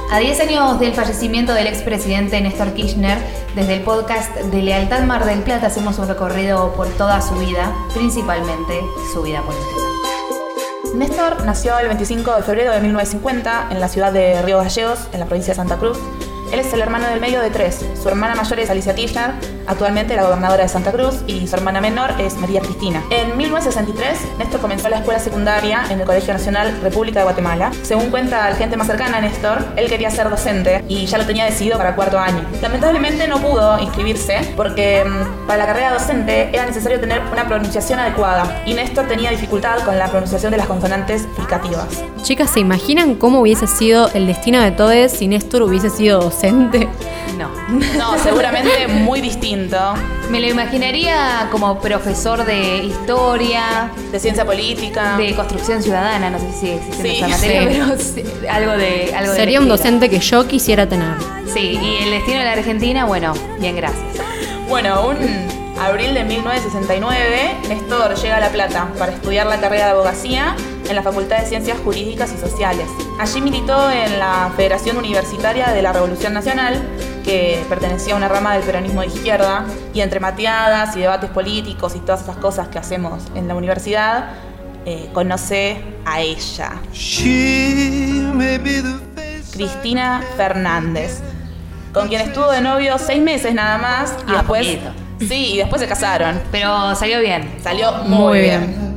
A 10 años del fallecimiento del expresidente Néstor Kirchner, desde el podcast de Lealtad Mar del Plata hacemos un recorrido por toda su vida, principalmente su vida política. Néstor nació el 25 de febrero de 1950 en la ciudad de Río Gallegos, en la provincia de Santa Cruz. Él es el hermano del medio de 3. Su hermana mayor es Alicia Kirchner, actualmente la gobernadora de Santa Cruz, y su hermana menor es María Cristina. En 1963, Néstor comenzó la escuela secundaria en el Colegio Nacional República de Guatemala. Según cuenta la gente más cercana a Néstor, él quería ser docente y ya lo tenía decidido para cuarto año. Lamentablemente no pudo inscribirse porque para la carrera docente era necesario tener una pronunciación adecuada y Néstor tenía dificultad con la pronunciación de las consonantes fricativas. Chicas, ¿se imaginan cómo hubiese sido el destino de todos si Néstor hubiese sido docente? No, seguramente muy distinto. Me lo imaginaría como profesor de historia, de ciencia política, de construcción ciudadana, no sé si existe esa materia, pero algo de sería un docente que yo quisiera tener. Sí, y el destino de la Argentina, bueno, bien, gracias. Bueno, abril de 1969, Néstor llega a La Plata para estudiar la carrera de abogacía en la Facultad de Ciencias Jurídicas y Sociales. Allí militó en la Federación Universitaria de la Revolución Nacional, que pertenecía a una rama del peronismo de izquierda, y entre mateadas y debates políticos y todas esas cosas que hacemos en la universidad, conoce a ella, Cristina Fernández, con quien estuvo de novio 6 meses nada más, y después... Poquito. Sí, y después se casaron. Pero salió bien. Salió muy bien.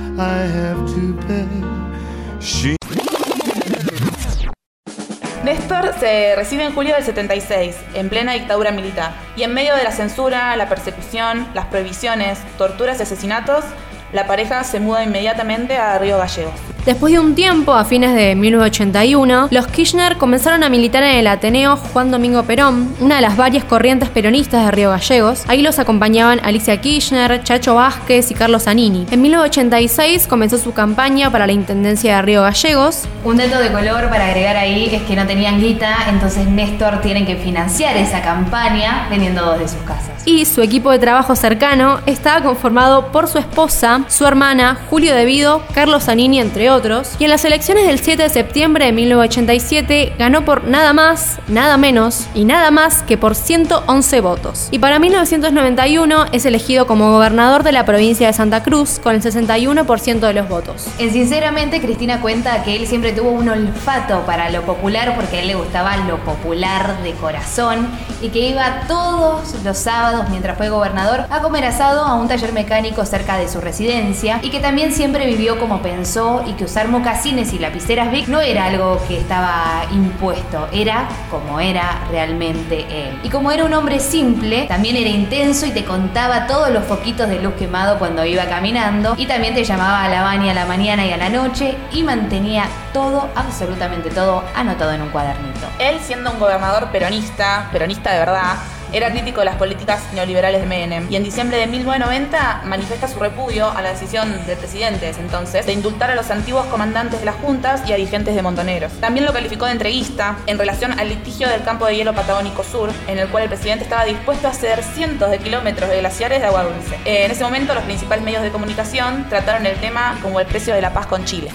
Néstor se recibe en julio del 76, en plena dictadura militar. Y en medio de la censura, la persecución, las prohibiciones, torturas y asesinatos, la pareja se muda inmediatamente a Río Gallegos. Después de un tiempo, a fines de 1981, los Kirchner comenzaron a militar en el Ateneo Juan Domingo Perón, una de las varias corrientes peronistas de Río Gallegos. Ahí los acompañaban Alicia Kirchner, Chacho Vázquez y Carlos Zanini. En 1986 comenzó su campaña para la intendencia de Río Gallegos. Un dato de color para agregar ahí es que no tenían guita, entonces Néstor tiene que financiar esa campaña vendiendo 2 de sus casas. Y su equipo de trabajo cercano estaba conformado por su esposa, su hermana, Julio De Vido, Carlos Zanini, entre otros. Y en las elecciones del 7 de septiembre de 1987 ganó por nada más, nada menos y nada más que por 111 votos. Y para 1991 es elegido como gobernador de la provincia de Santa Cruz con el 61% de los votos. Sinceramente, Cristina cuenta que él siempre tuvo un olfato para lo popular porque a él le gustaba lo popular de corazón y que iba todos los sábados mientras fue gobernador a comer asado a un taller mecánico cerca de su residencia y que también siempre vivió como pensó y que usar mocasines y lapiceras Bic no era algo que estaba impuesto, era como era realmente él. Y como era un hombre simple, también era intenso y te contaba todos los foquitos de luz quemado cuando iba caminando y también te llamaba a la baña a la mañana y a la noche y mantenía todo, absolutamente todo, anotado en un cuadernito. Él, siendo un gobernador peronista de verdad, era crítico de las políticas neoliberales de Menem y en diciembre de 1990 manifiesta su repudio a la decisión del presidente de ese entonces de indultar a los antiguos comandantes de las juntas y a dirigentes de Montoneros. También lo calificó de entreguista en relación al litigio del campo de hielo patagónico sur, en el cual el presidente estaba dispuesto a ceder cientos de kilómetros de glaciares de agua dulce. En ese momento los principales medios de comunicación trataron el tema como el precio de la paz con Chile.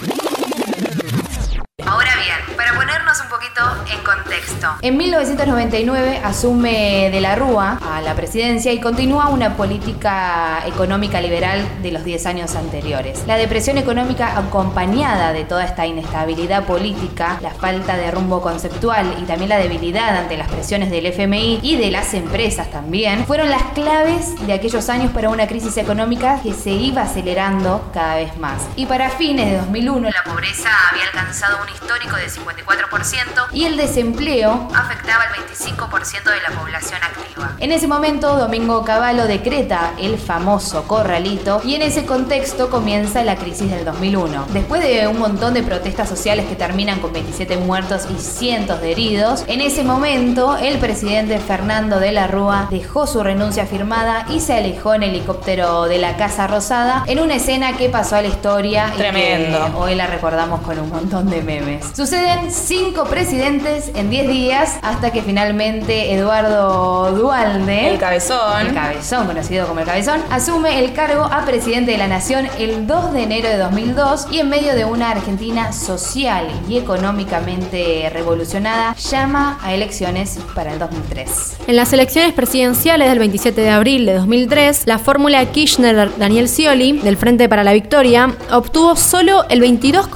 Ahora bien, para ponernos un poquito en contexto. En 1999 asume De la Rúa a la presidencia y continúa una política económica liberal de los 10 años anteriores. La depresión económica acompañada de toda esta inestabilidad política, la falta de rumbo conceptual y también la debilidad ante las presiones del FMI y de las empresas también, fueron las claves de aquellos años para una crisis económica que se iba acelerando cada vez más. Y para fines de 2001 la pobreza había alcanzado un histórico de 54% y el desempleo afectaba al 25% de la población activa. En ese momento, Domingo Cavallo decreta el famoso corralito y en ese contexto comienza la crisis del 2001. Después de un montón de protestas sociales que terminan con 27 muertos y cientos de heridos, en ese momento el presidente Fernando de la Rúa dejó su renuncia firmada y se alejó en helicóptero de la Casa Rosada en una escena que pasó a la historia. Tremendo. Y que hoy la recordamos con un montón de memes. Suceden 5 5 presidentes en 10 días hasta que finalmente Eduardo Duhalde, El Cabezón, conocido como El Cabezón, asume el cargo a presidente de la Nación el 2 de enero de 2002 y en medio de una Argentina social y económicamente revolucionada llama a elecciones para el 2003. En las elecciones presidenciales del 27 de abril de 2003, la fórmula Kirchner-Daniel Scioli, del Frente para la Victoria, obtuvo solo el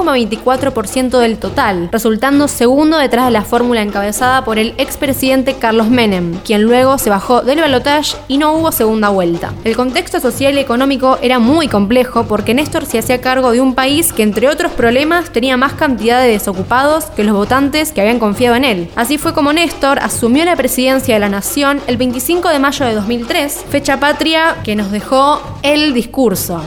22,24% del total, resultando segundo detrás de la fórmula encabezada por el expresidente Carlos Menem, quien luego se bajó del balotaje y no hubo segunda vuelta. El contexto social y económico era muy complejo porque Néstor se hacía cargo de un país que, entre otros problemas, tenía más cantidad de desocupados que los votantes que habían confiado en él. Así fue como Néstor asumió la presidencia de la Nación el 25 de mayo de 2003, fecha patria que nos dejó el discurso.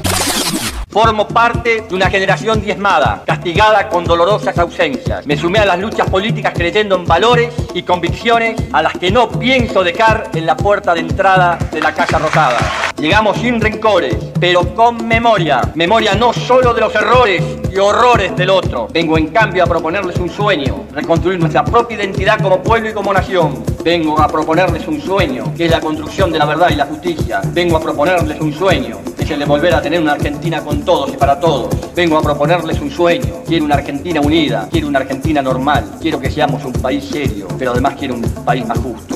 Formo parte de una generación diezmada, castigada con dolorosas ausencias. Me sumé a las luchas políticas creyendo en valores y convicciones a las que no pienso dejar en la puerta de entrada de la Casa Rosada. Llegamos sin rencores, pero con memoria. Memoria no solo de los errores y horrores del otro. Vengo en cambio a proponerles un sueño, reconstruir nuestra propia identidad como pueblo y como nación. Vengo a proponerles un sueño, que es la construcción de la verdad y la justicia. Vengo a proponerles un sueño, que es el de volver a tener una Argentina con todos y para todos. Vengo a proponerles un sueño. Quiero una Argentina unida, quiero una Argentina normal, quiero que seamos un país serio, pero además quiero un país más justo.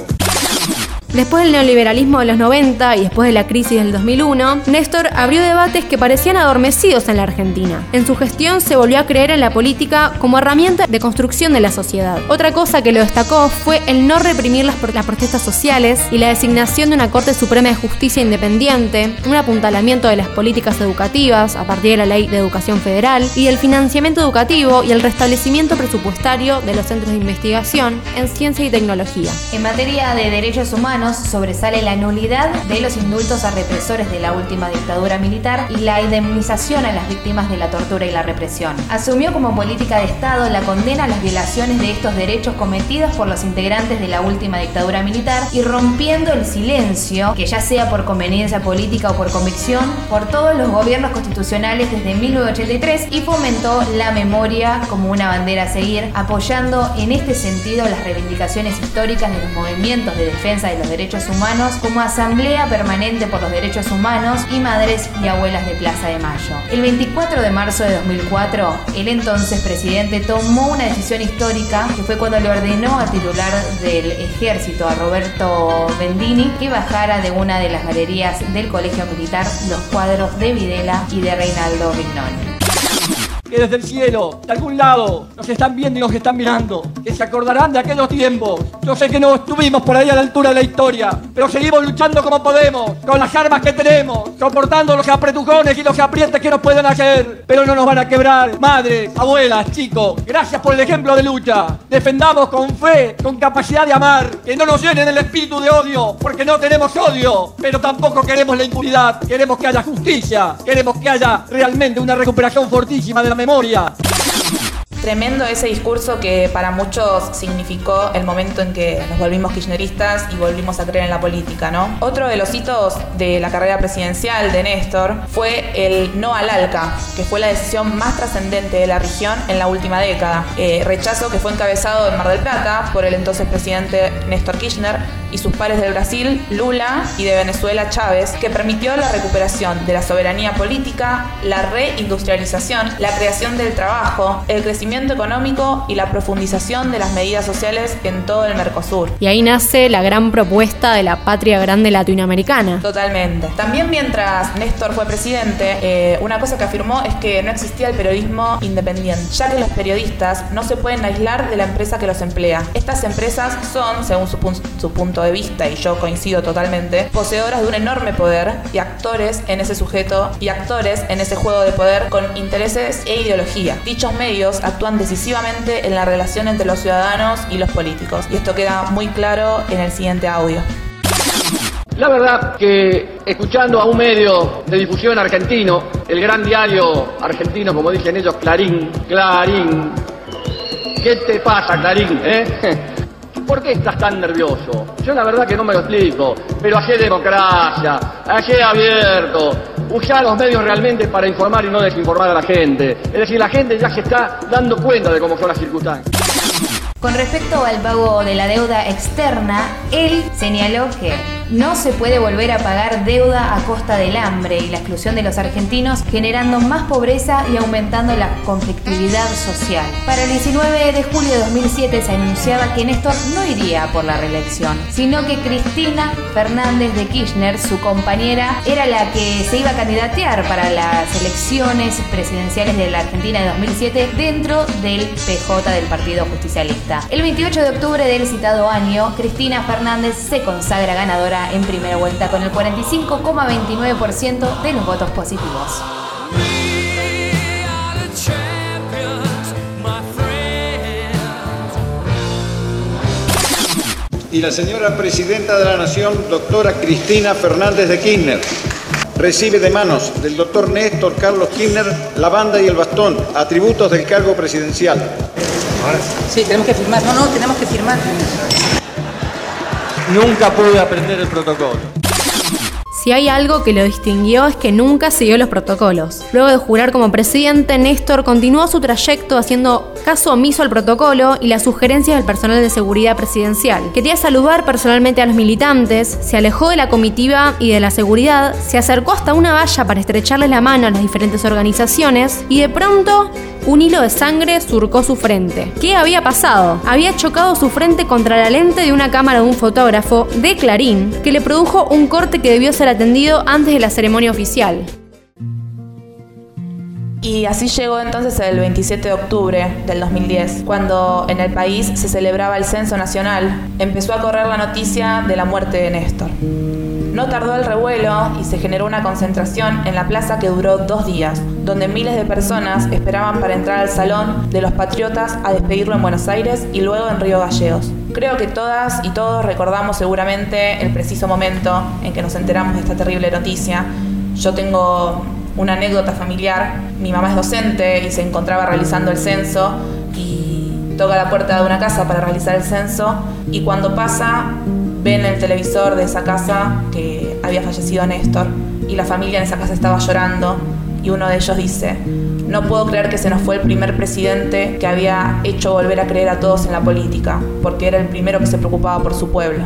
Después del neoliberalismo de los 90 y después de la crisis del 2001, Néstor abrió debates que parecían adormecidos en la Argentina. En su gestión se volvió a creer en la política como herramienta de construcción de la sociedad. Otra cosa que lo destacó fue el no reprimir las protestas sociales y la designación de una Corte Suprema de Justicia independiente, un apuntalamiento de las políticas educativas a partir de la Ley de Educación Federal y el financiamiento educativo y el restablecimiento presupuestario de los centros de investigación en ciencia y tecnología. En materia de derechos humanos, sobresale la nulidad de los indultos a represores de la última dictadura militar y la indemnización a las víctimas de la tortura y la represión. Asumió como política de Estado la condena a las violaciones de estos derechos cometidos por los integrantes de la última dictadura militar y rompiendo el silencio, que ya sea por conveniencia política o por convicción, por todos los gobiernos constitucionales desde 1983 y fomentó la memoria como una bandera a seguir, apoyando en este sentido las reivindicaciones históricas de los movimientos de defensa de los derechos humanos como Asamblea Permanente por los Derechos Humanos y Madres y Abuelas de Plaza de Mayo. El 24 de marzo de 2004, el entonces presidente tomó una decisión histórica que fue cuando le ordenó al titular del Ejército, a Roberto Bendini, que bajara de una de las galerías del Colegio Militar los cuadros de Videla y de Reinaldo Vignoni. Que desde el cielo, de algún lado, nos están viendo y nos están mirando, que se acordarán de aquellos tiempos. Yo sé que no estuvimos por ahí a la altura de la historia, pero seguimos luchando como podemos, con las armas que tenemos, soportando los apretujones y los aprietes que nos pueden hacer, pero no nos van a quebrar. Madres, abuelas, chicos, gracias por el ejemplo de lucha. Defendamos con fe, con capacidad de amar, que no nos llenen el espíritu de odio, porque no tenemos odio, pero tampoco queremos la impunidad. Queremos que haya justicia, queremos que haya realmente una recuperación fortísima de la memoria. Tremendo ese discurso que para muchos significó el momento en que nos volvimos kirchneristas y volvimos a creer en la política, ¿no? Otro de los hitos de la carrera presidencial de Néstor fue el no al ALCA, que fue la decisión más trascendente de la región en la última década. Rechazo que fue encabezado en Mar del Plata por el entonces presidente Néstor Kirchner y sus pares del Brasil, Lula, y de Venezuela, Chávez, que permitió la recuperación de la soberanía política, la reindustrialización, la creación del trabajo, el crecimiento económico y la profundización de las medidas sociales en todo el Mercosur. Y ahí nace la gran propuesta de la patria grande latinoamericana. Totalmente. También mientras Néstor fue presidente, una cosa que afirmó es que no existía el periodismo independiente, ya que los periodistas no se pueden aislar de la empresa que los emplea. Estas empresas son, según su punto de vista, y yo coincido totalmente, poseedoras de un enorme poder y actores en ese sujeto y actores en ese juego de poder con intereses e ideología. Dichos medios actúan decisivamente en la relación entre los ciudadanos y los políticos, y esto queda muy claro en el siguiente audio. La verdad que escuchando a un medio de difusión argentino, el gran diario argentino, como dicen ellos, Clarín, ¿qué te pasa, Clarín? ¿Por qué estás tan nervioso? Yo la verdad que no me lo explico, pero hacé democracia, hacé abierto, usá los medios realmente para informar y no desinformar a la gente. Es decir, la gente ya se está dando cuenta de cómo son las circunstancias. Con respecto al pago de la deuda externa, él señaló que no se puede volver a pagar deuda a costa del hambre y la exclusión de los argentinos, generando más pobreza y aumentando la conflictividad social. Para el 19 de julio de 2007 se anunciaba que Néstor no iría por la reelección, sino que Cristina Fernández de Kirchner, su compañera, era la que se iba a candidatear para las elecciones presidenciales de la Argentina de 2007 dentro del PJ del Partido Justicialista. El 28 de octubre del citado año, Cristina Fernández se consagra ganadora en primera vuelta con el 45,29% de los votos positivos. Y la señora Presidenta de la Nación, doctora Cristina Fernández de Kirchner, recibe de manos del doctor Néstor Carlos Kirchner la banda y el bastón, atributos del cargo presidencial. Sí, tenemos que firmar. No, tenemos que firmar. Nunca pude aprender el protocolo. Si hay algo que lo distinguió es que nunca siguió los protocolos. Luego de jurar como presidente, Néstor continuó su trayecto haciendo caso omiso al protocolo y las sugerencias del personal de seguridad presidencial. Quería saludar personalmente a los militantes, se alejó de la comitiva y de la seguridad, se acercó hasta una valla para estrecharles la mano a las diferentes organizaciones y de pronto un hilo de sangre surcó su frente. ¿Qué había pasado? Había chocado su frente contra la lente de una cámara de un fotógrafo de Clarín que le produjo un corte que debió ser atendido antes de la ceremonia oficial. Y así llegó entonces el 27 de octubre del 2010, cuando en el país se celebraba el censo nacional. Empezó a correr la noticia de la muerte de Néstor. No tardó el revuelo y se generó una concentración en la plaza que duró 2 días, donde miles de personas esperaban para entrar al Salón de los Patriotas a despedirlo en Buenos Aires y luego en Río Gallegos. Creo que todas y todos recordamos seguramente el preciso momento en que nos enteramos de esta terrible noticia. Yo tengo una anécdota familiar. Mi mamá es docente y se encontraba realizando el censo y toca la puerta de una casa para realizar el censo y cuando pasa ve en el televisor de esa casa que había fallecido Néstor y la familia en esa casa estaba llorando y uno de ellos dice: no puedo creer que se nos fue el primer presidente que había hecho volver a creer a todos en la política, porque era el primero que se preocupaba por su pueblo.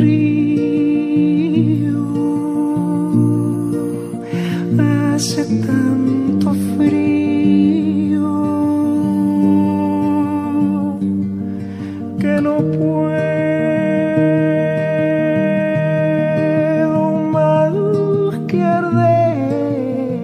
Hace tanto frío que no puedo más que arder.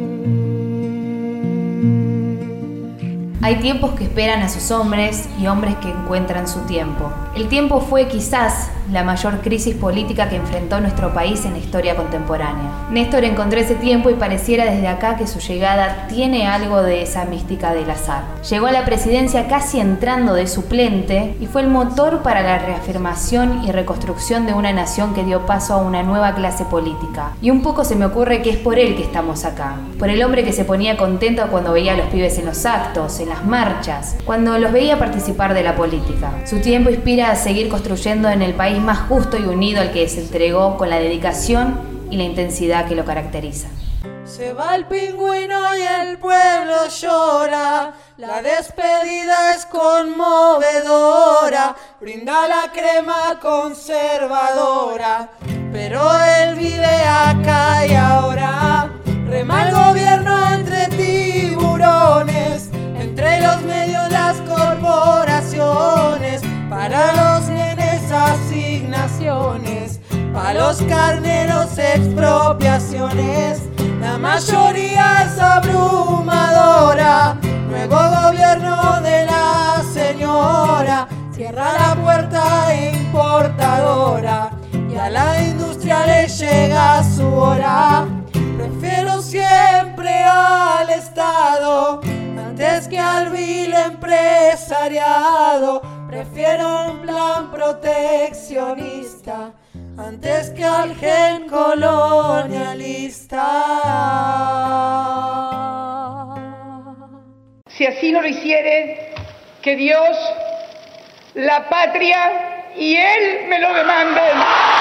Hay tiempos que esperan a sus hombres y hombres que encuentran su tiempo. El tiempo fue quizás la mayor crisis política que enfrentó nuestro país en la historia contemporánea. Néstor encontró ese tiempo y pareciera desde acá que su llegada tiene algo de esa mística del azar. Llegó a la presidencia casi entrando de suplente y fue el motor para la reafirmación y reconstrucción de una nación que dio paso a una nueva clase política. Y un poco se me ocurre que es por él que estamos acá. Por el hombre que se ponía contento cuando veía a los pibes en los actos, en las marchas, cuando los veía participar de la política. Su tiempo inspira a seguir construyendo en el país más justo y unido al que se entregó con la dedicación y la intensidad que lo caracteriza. Se va el pingüino y el pueblo llora, la despedida es conmovedora, brinda la crema conservadora, pero él vive acá y ahora, rema el gobierno entre tiburones, entre los medios las corporaciones, para los nenes asignaciones, para los carneros expropiaciones, la mayoría es abrumadora, nuevo gobierno de la señora, cierra la puerta importadora, y a la industria le llega su hora, prefiero siempre al Estado, antes que al vil empresariado, prefiero un plan proteccionista, antes que al gen colonialista. Si así no lo hiciere, que Dios, la patria y Él me lo demanden.